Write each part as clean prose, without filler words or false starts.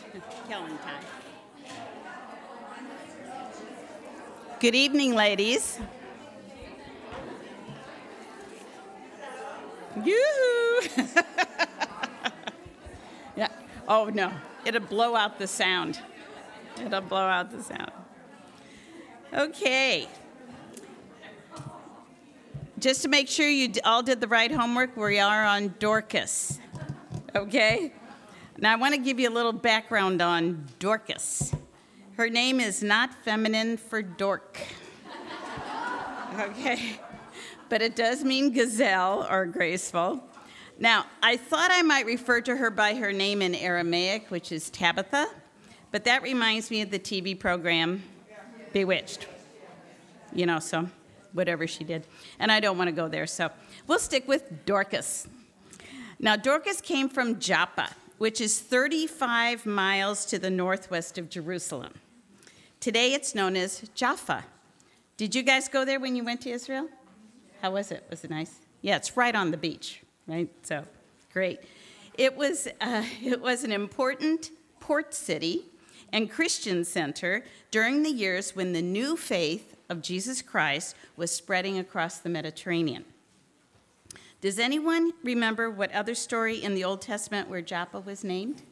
Killing time. Good evening, ladies. Yoo-hoo! Yeah. Oh, no. It'll blow out the sound. It'll blow out the sound. Okay. Just to make sure you all did the right homework, we are on Dorcas. Okay? Now, I want to give you a little background on Dorcas. Her name is not feminine for dork. Okay? But it does mean gazelle or graceful. Now, I thought I might refer to her by her name in Aramaic, which is Tabitha, but that reminds me of the TV program Bewitched. You know, so whatever she did. And I don't want to go there, so we'll stick with Dorcas. Now, Dorcas came from Joppa, which is 35 miles to the northwest of Jerusalem. Today, it's known as Jaffa. Did you guys go there when you went to Israel? How was it? Was it nice? Yeah, it's right on the beach, right? So, great. It was an important port city and Christian center during the years when the new faith of Jesus Christ was spreading across the Mediterranean. Does anyone remember what other story in the Old Testament where Joppa was named?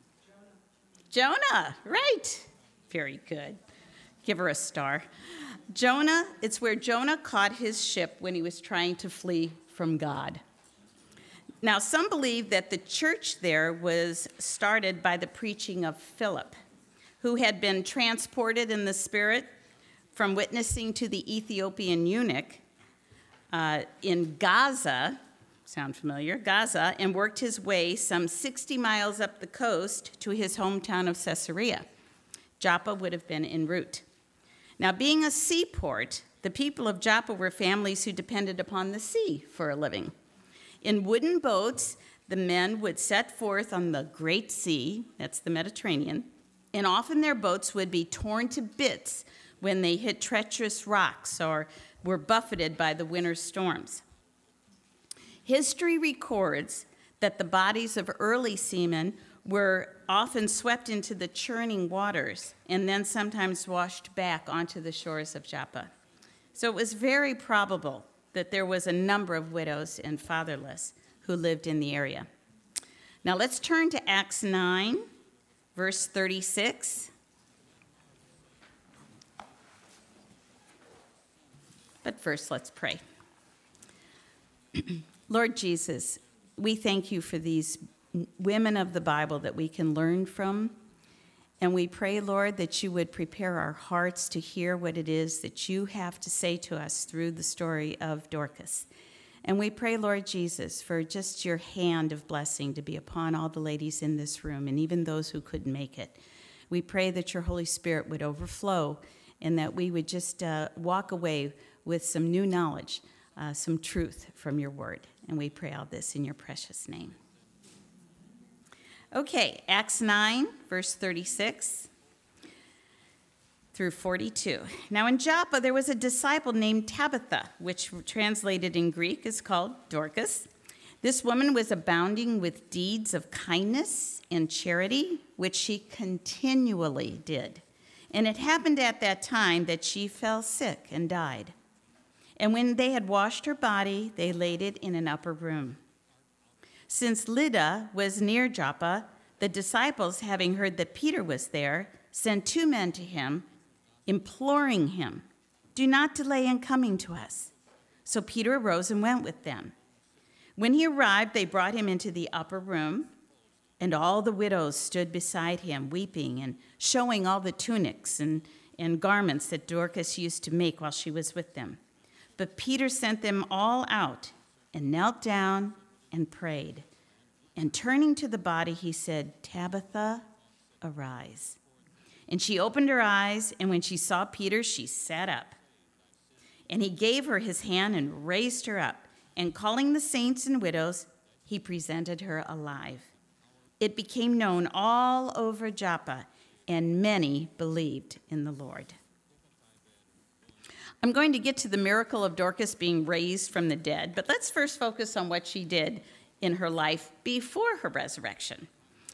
Jonah, right. Very good. Give her a star. Jonah, it's where Jonah caught his ship when he was trying to flee from God. Now, some believe that the church there was started by the preaching of Philip, who had been transported in the Spirit from witnessing to the Ethiopian eunuch in Gaza, sound familiar, Gaza, and worked his way some 60 miles up the coast to his hometown of Caesarea. Joppa would have been en route. Now, being a seaport, the people of Joppa were families who depended upon the sea for a living. In wooden boats, the men would set forth on the Great Sea, that's the Mediterranean, and often their boats would be torn to bits when they hit treacherous rocks or were buffeted by the winter storms. History records that the bodies of early seamen were often swept into the churning waters and then sometimes washed back onto the shores of Joppa. So it was very probable that there was a number of widows and fatherless who lived in the area. Now let's turn to Acts 9, verse 36. But first, let's pray. Lord Jesus, we thank you for these women of the Bible that we can learn from. And we pray, Lord, that you would prepare our hearts to hear what it is that you have to say to us through the story of Dorcas. And we pray, Lord Jesus, for just your hand of blessing to be upon all the ladies in this room and even those who couldn't make it. We pray that your Holy Spirit would overflow and that we would just walk away with some new knowledge, some truth from your word. And we pray all this in your precious name. Okay, Acts 9, verse 36 through 42. Now in Joppa there was a disciple named Tabitha, which translated in Greek is called Dorcas. This woman was abounding with deeds of kindness and charity, which she continually did. And it happened at that time that she fell sick and died. And when they had washed her body, they laid it in an upper room. Since Lydda was near Joppa, the disciples, having heard that Peter was there, sent 2 men to him, imploring him, "Do not delay in coming to us." So Peter arose and went with them. When he arrived, they brought him into the upper room, and all the widows stood beside him, weeping and showing all the tunics and garments that Dorcas used to make while she was with them. But Peter sent them all out and knelt down and prayed. And turning to the body, he said, "Tabitha, arise." And she opened her eyes, and when she saw Peter, she sat up. And he gave her his hand and raised her up. And calling the saints and widows, he presented her alive. It became known all over Joppa, and many believed in the Lord. I'm going to get to the miracle of Dorcas being raised from the dead, but let's first focus on what she did in her life before her resurrection.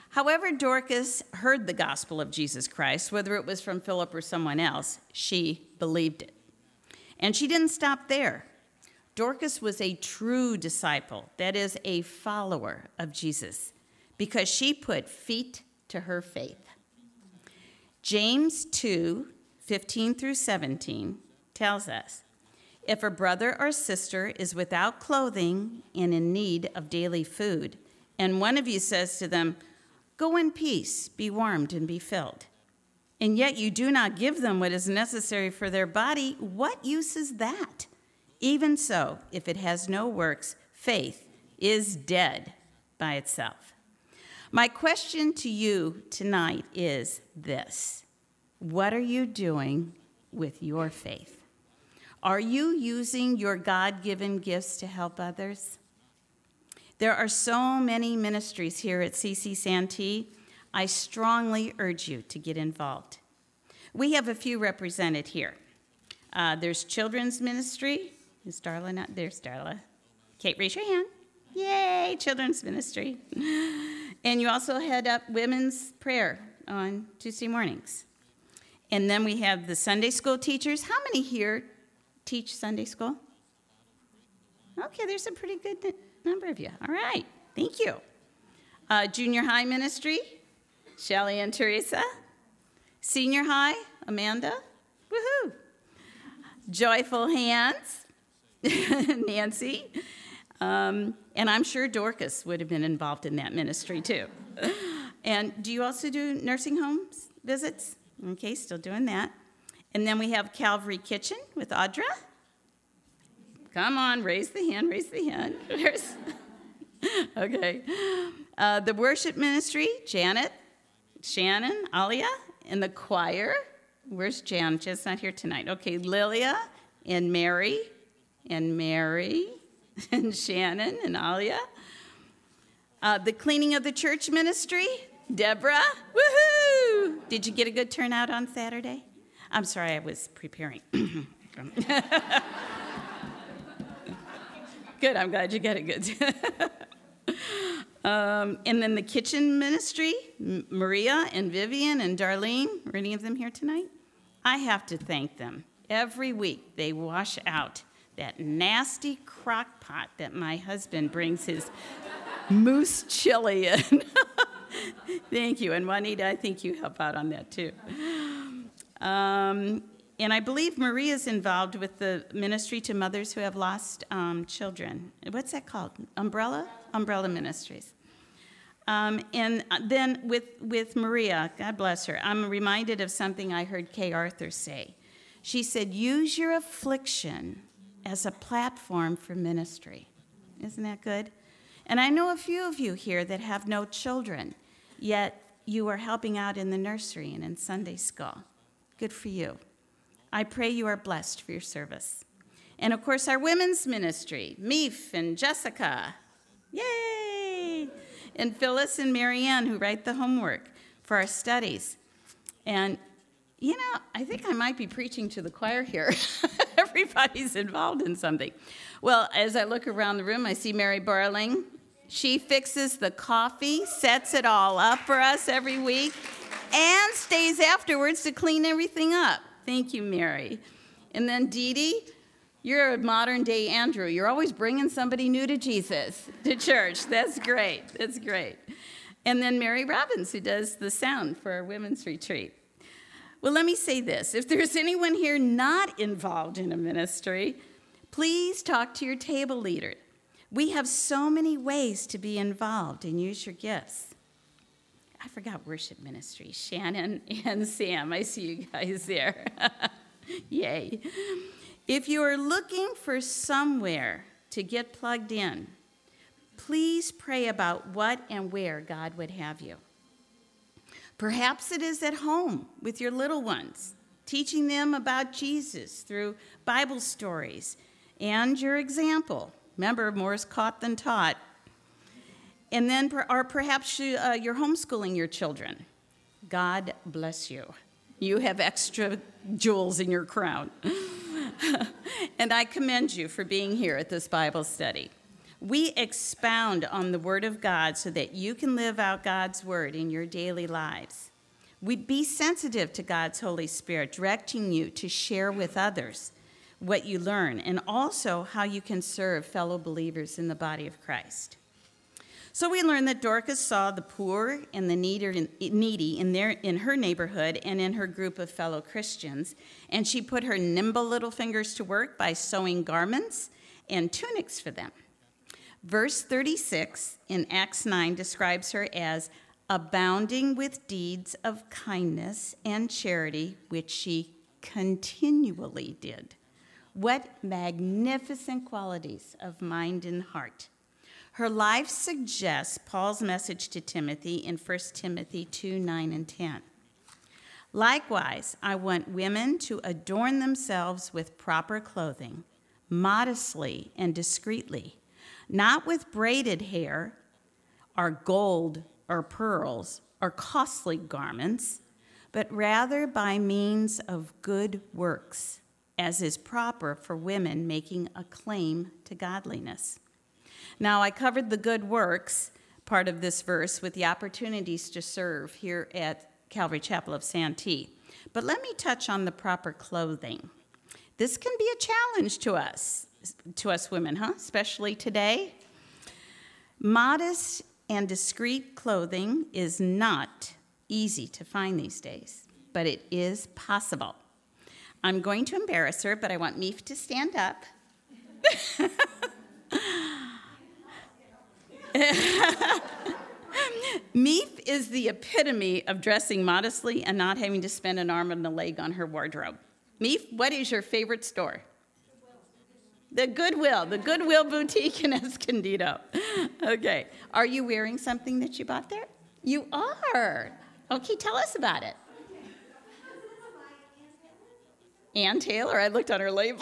However, Dorcas heard the gospel of Jesus Christ, whether it was from Philip or someone else, she believed it. And she didn't stop there. Dorcas was a true disciple, that is, a follower of Jesus, because she put feet to her faith. James 2:15 through 17 tells us, if a brother or sister is without clothing and in need of daily food, and one of you says to them, go in peace, be warmed and be filled, and yet you do not give them what is necessary for their body, what use is that? Even so, if it has no works, faith is dead by itself. My question to you tonight is this: what are you doing with your faith? Are you using your God-given gifts to help others? There are so many ministries here at CC Santee. I strongly urge you to get involved. We have a few represented here. There's children's ministry. Is Darla not? There's Darla. Kate, raise your hand. Yay, children's ministry. And you also head up women's prayer on Tuesday mornings. And then we have the Sunday school teachers. How many here teach Sunday school? Okay, there's a pretty good number of you. All right, thank you. Junior high ministry, Shelly and Teresa. Senior high, Amanda. Woohoo. Joyful Hands, Nancy. And I'm sure Dorcas would have been involved in that ministry too. And do you also do nursing homes visits? Okay, still doing that. And then we have Calvary Kitchen with Audra. Come on, raise the hand, raise the hand. Okay. The worship ministry, Janet, Shannon, Alia, and the choir. Where's Jan? Jan's not here tonight. Okay, Lilia and Mary, and Shannon and Alia. The cleaning of the church ministry, Deborah. Woohoo! Did you get a good turnout on Saturday? I'm sorry, I was preparing. Good, I'm glad you got it good. And then the kitchen ministry, Maria and Vivian and Darlene. Are any of them here tonight? I have to thank them. Every week they wash out that nasty crock pot that my husband brings his moose chili in. Thank you. And Juanita, I think you help out on that too. And I believe Maria's involved with the ministry to mothers who have lost children. What's that called? Umbrella Ministries. And then with Maria, God bless her, I'm reminded of something I heard Kay Arthur say. She said, use your affliction as a platform for ministry. Isn't that good? And I know a few of you here that have no children, yet you are helping out in the nursery and in Sunday school. Good for you. I pray you are blessed for your service. And of course, our women's ministry, Meef and Jessica. Yay! And Phyllis and Marianne, who write the homework for our studies. And, you know, I think I might be preaching to the choir here. Everybody's involved in something. Well, as I look around the room, I see Mary Barling. She fixes the coffee, sets it all up for us every week, and stays afterwards to clean everything up. Thank you, Mary. And then Dee Dee, you're a modern-day Andrew. You're always bringing somebody new to Jesus, to church. That's great. That's great. And then Mary Robbins, who does the sound for our women's retreat. Well, let me say this. If there's anyone here not involved in a ministry, please talk to your table leader. We have so many ways to be involved and use your gifts. I forgot worship ministry. Shannon and Sam, I see you guys there. Yay. If you are looking for somewhere to get plugged in, please pray about what and where God would have you. Perhaps it is at home with your little ones, teaching them about Jesus through Bible stories and your example. Remember, more is caught than taught. And then, or perhaps you're homeschooling your children. God bless you. You have extra jewels in your crown. And I commend you for being here at this Bible study. We expound on the Word of God so that you can live out God's Word in your daily lives. We be sensitive to God's Holy Spirit, directing you to share with others what you learn and also how you can serve fellow believers in the body of Christ. So we learned that Dorcas saw the poor and the needy in her neighborhood and in her group of fellow Christians, and she put her nimble little fingers to work by sewing garments and tunics for them. Verse 36 in Acts 9 describes her as abounding with deeds of kindness and charity, which she continually did. What magnificent qualities of mind and heart. Her life suggests Paul's message to Timothy in 1 Timothy 2, 9 and 10. Likewise, I want women to adorn themselves with proper clothing, modestly and discreetly, not with braided hair or gold or pearls or costly garments, but rather by means of good works, as is proper for women making a claim to godliness. Now, I covered the good works part of this verse with the opportunities to serve here at Calvary Chapel of Santee. But let me touch on the proper clothing. This can be a challenge to us women, especially today. Modest and discreet clothing is not easy to find these days, but it is possible. I'm going to embarrass her, but I want Meef to stand up. Meef is the epitome of dressing modestly and not having to spend an arm and a leg on her wardrobe. Meef, what is your favorite store? The Goodwill Boutique in Escondido. Okay. Are you wearing something that you bought there? You are. Okay, tell us about it. Ann Taylor, I looked on her label.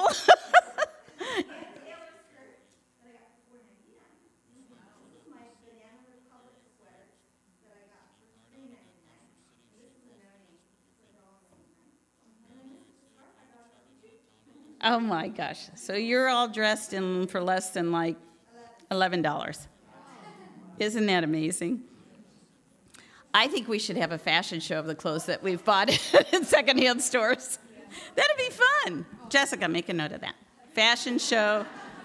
Oh my gosh. So you're all dressed in for less than like $11. Isn't that amazing? I think we should have a fashion show of the clothes that we've bought in secondhand stores. That'd be fun. Jessica, make a note of that. Fashion show.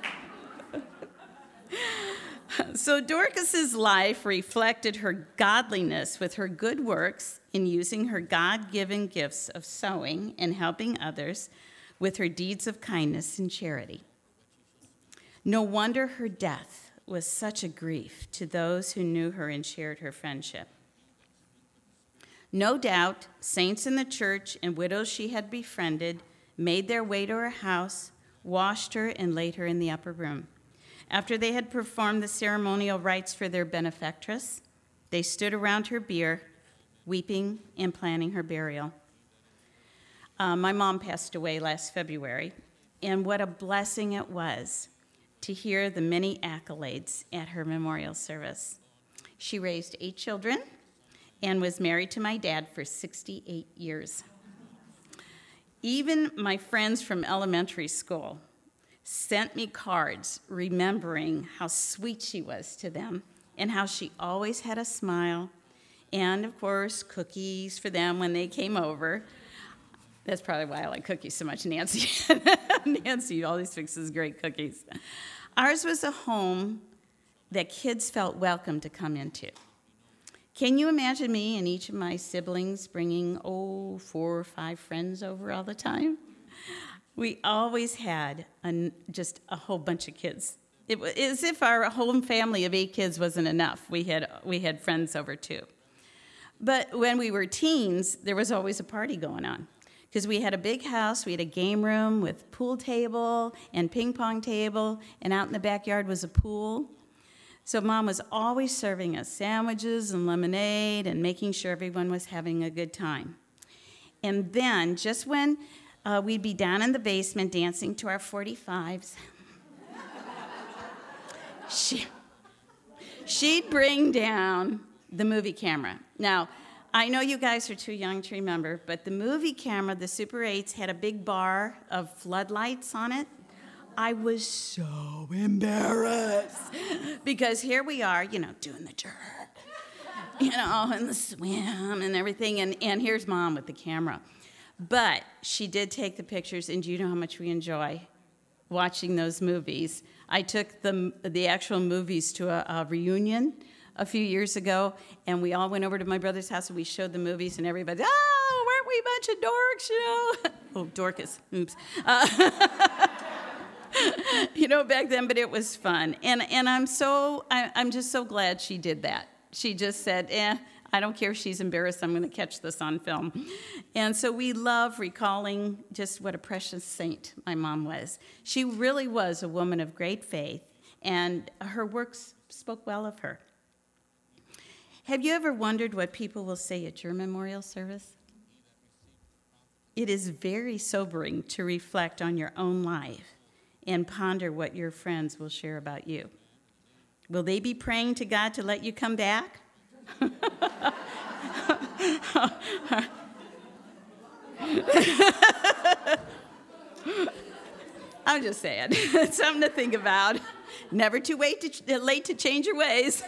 So Dorcas's life reflected her godliness with her good works in using her God-given gifts of sewing and helping others with her deeds of kindness and charity. No wonder her death was such a grief to those who knew her and shared her friendship. No doubt, saints in the church and widows she had befriended made their way to her house, washed her, and laid her in the upper room. After they had performed the ceremonial rites for their benefactress, they stood around her bier, weeping and planning her burial. My mom passed away last February, and what a blessing it was to hear the many accolades at her memorial service. She raised 8 children and was married to my dad for 68 years. Even my friends from elementary school sent me cards remembering how sweet she was to them and how she always had a smile and, of course, cookies for them when they came over. That's probably why I like cookies so much, Nancy. Nancy always fixes great cookies. Ours was a home that kids felt welcome to come into. Can you imagine me and each of my siblings bringing, 4 or 5 friends over all the time? We always had just a whole bunch of kids. It was as if our home family of 8 kids wasn't enough. We had friends over too. But when we were teens, there was always a party going on. Because we had a big house, we had a game room with pool table and ping pong table, and out in the backyard was a pool. So Mom was always serving us sandwiches and lemonade and making sure everyone was having a good time. And then, just when we'd be down in the basement dancing to our 45s, she'd bring down the movie camera. Now, I know you guys are too young to remember, but the movie camera, the Super 8s, had a big bar of floodlights on it. I was so embarrassed because here we are, doing the jerk, and the swim and everything. And here's Mom with the camera. But she did take the pictures, and do you know how much we enjoy watching those movies? I took the actual movies to a reunion a few years ago, and we all went over to my brother's house, and we showed the movies, and everybody, weren't we a bunch of dorks, Oh, Dorcas, oops. Back then, but it was fun. And I'm just so glad she did that. She just said, I don't care if she's embarrassed, I'm going to catch this on film. And so we love recalling just what a precious saint my mom was. She really was a woman of great faith, and her works spoke well of her. Have you ever wondered what people will say at your memorial service? It is very sobering to reflect on your own life and ponder what your friends will share about you. Will they be praying to God to let you come back? I'm just saying, it's something to think about. Never too late to change your ways.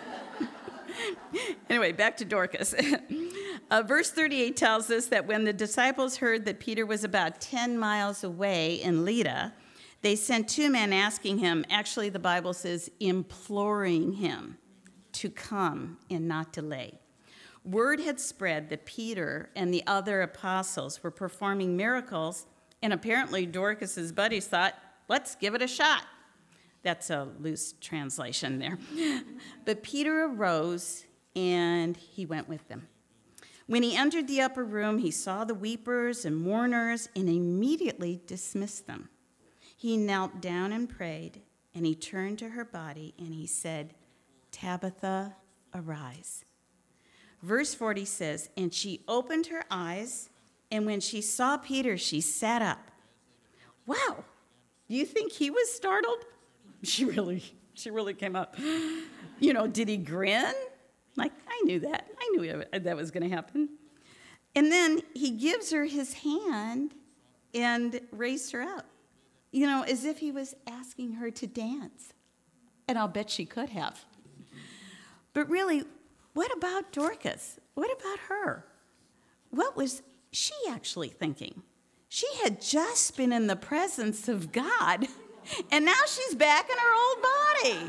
Anyway, back to Dorcas. Verse 38 tells us that when the disciples heard that Peter was about 10 miles away in Lydda, they sent 2 men asking him, actually the Bible says imploring him to come and not delay. Word had spread that Peter and the other apostles were performing miracles, and apparently Dorcas's buddies thought, let's give it a shot. That's a loose translation there. But Peter arose and he went with them. When he entered the upper room, he saw the weepers and mourners and immediately dismissed them. He knelt down and prayed, and he turned to her body and he said, Tabitha, arise. Verse 40 says, and she opened her eyes, and when she saw Peter, she sat up. Wow, do you think he was startled? She really came up. Did he grin? Like, I knew that. I knew that was going to happen. And then he gives her his hand and raised her up, as if he was asking her to dance. And I'll bet she could have. But really, what about Dorcas? What about her? What was she actually thinking? She had just been in the presence of God, and now she's back in her old body.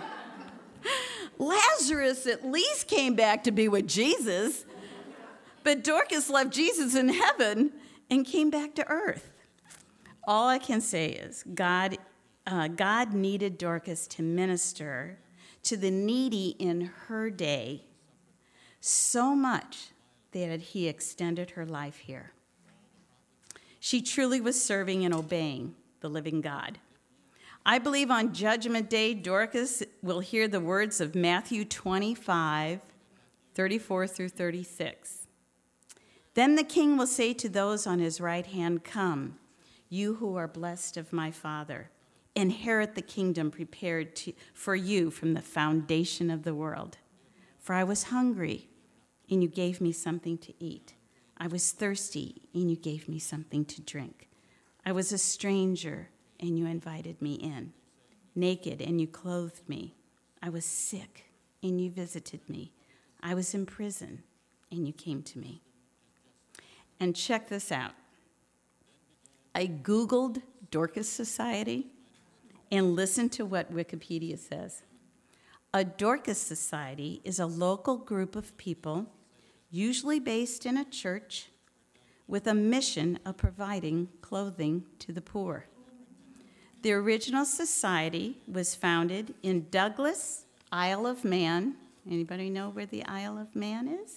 Lazarus at least came back to be with Jesus, but Dorcas left Jesus in heaven and came back to earth. All I can say is God needed Dorcas to minister to the needy in her day so much that he extended her life here. She truly was serving and obeying the living God. I believe on Judgment Day, Dorcas will hear the words of Matthew 25, 34 through 36. Then the king will say to those on his right hand, come, you who are blessed of my Father, inherit the kingdom prepared for you from the foundation of the world. For I was hungry, and you gave me something to eat. I was thirsty, and you gave me something to drink. I was a stranger, and you invited me in. Naked, and you clothed me. I was sick, and you visited me. I was in prison, and you came to me. And check this out. I Googled Dorcas Society and listened to what Wikipedia says. A Dorcas Society is a local group of people, usually based in a church, with a mission of providing clothing to the poor. The original society was founded in Douglas, Isle of Man. Anybody know where the Isle of Man is?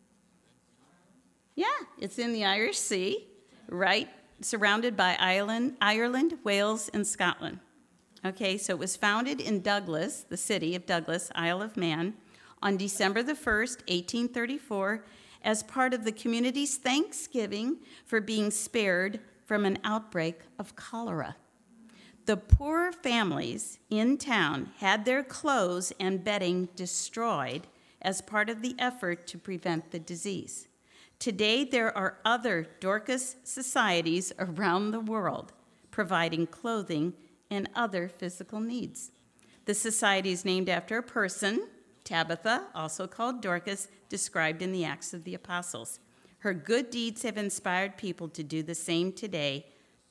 Yeah, it's in the Irish Sea, right? Surrounded by Ireland, Wales, and Scotland. Okay, so it was founded in Douglas, the city of Douglas, Isle of Man, on December the 1st, 1834, as part of the community's thanksgiving for being spared from an outbreak of cholera. The poor families in town had their clothes and bedding destroyed as part of the effort to prevent the disease. Today, there are other Dorcas societies around the world providing clothing and other physical needs. The society is named after a person, Tabitha, also called Dorcas, described in the Acts of the Apostles. Her good deeds have inspired people to do the same today,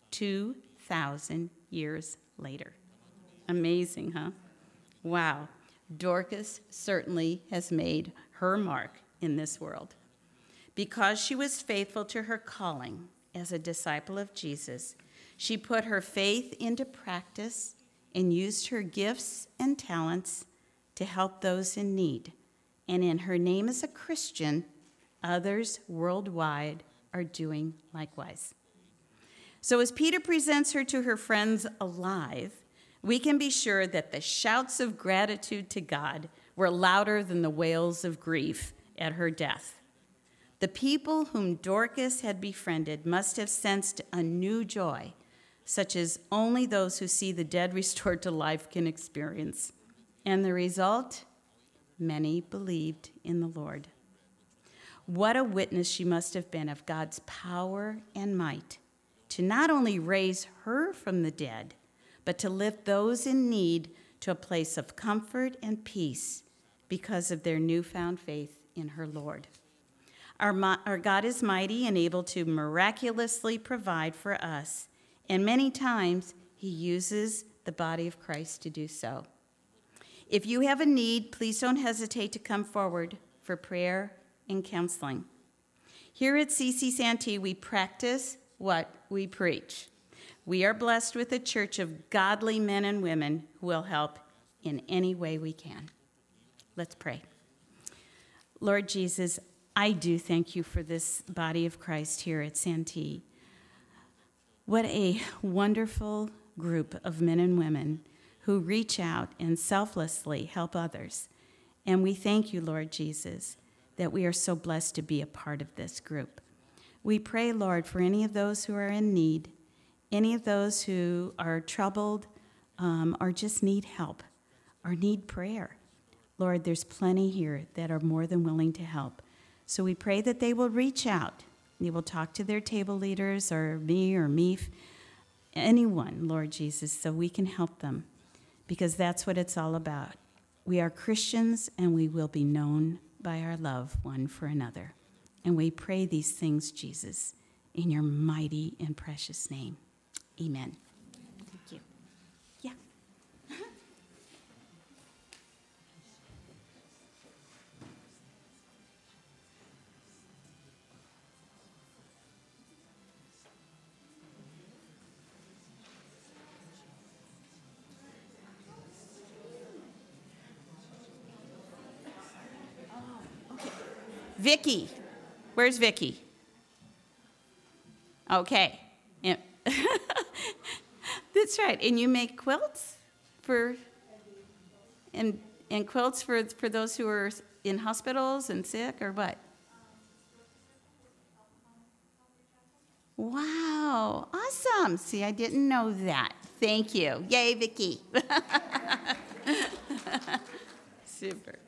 2,000 years later. Amazing, huh? Wow. Dorcas certainly has made her mark in this world. Because she was faithful to her calling as a disciple of Jesus, she put her faith into practice and used her gifts and talents to help those in need. And in her name as a Christian, others worldwide are doing likewise. So as Peter presents her to her friends alive, we can be sure that the shouts of gratitude to God were louder than the wails of grief at her death. The people whom Dorcas had befriended must have sensed a new joy, such as only those who see the dead restored to life can experience. And the result? Many believed in the Lord. What a witness she must have been of God's power and might to not only raise her from the dead, but to lift those in need to a place of comfort and peace because of their newfound faith in her Lord. Our God is mighty and able to miraculously provide for us, and many times he uses the body of Christ to do so. If you have a need, please don't hesitate to come forward for prayer and counseling. Here at CC Santee, we practice what we preach. We are blessed with a church of godly men and women who will help in any way we can. Let's pray. Lord Jesus, I do thank you for this body of Christ here at Santee. What a wonderful group of men and women who reach out and selflessly help others. And we thank you, Lord Jesus, that we are so blessed to be a part of this group. We pray, Lord, for any of those who are in need, any of those who are troubled or just need help or need prayer. Lord, there's plenty here that are more than willing to help. So we pray that they will reach out. They will talk to their table leaders or me or Meef, anyone, Lord Jesus, so we can help them, because that's what it's all about. We are Christians, and we will be known by our love one for another. And we pray these things, Jesus, in your mighty and precious name. Amen. Thank you. Yeah. Vicky. Where's Vicky? Okay. Yeah. That's right. And you make quilts and quilts for those who are in hospitals and sick, or what? Wow. Awesome. See, I didn't know that. Thank you. Yay, Vicky. Super.